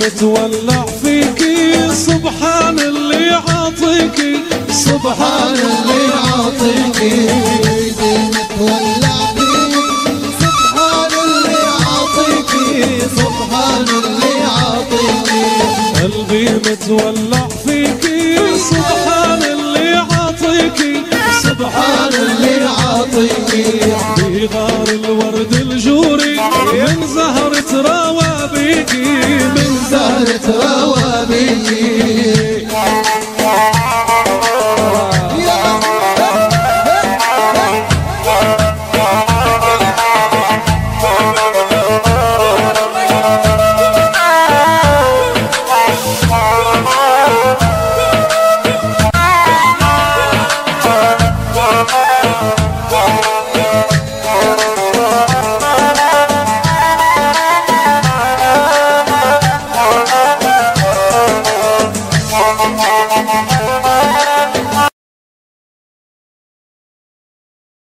متولع فيكي سبحان اللي عاطيكي سبحان اللي عاطيكي قلبي متولع فيكي سبحان اللي عاطيكي سبحان اللي عاطيكي قلبي متولع فيكي سبحان اللي عاطيكي سبحان اللي عاطيكي بغار الورد الجوري من زهرة روابيكي من زهرة روابيكي Thank you.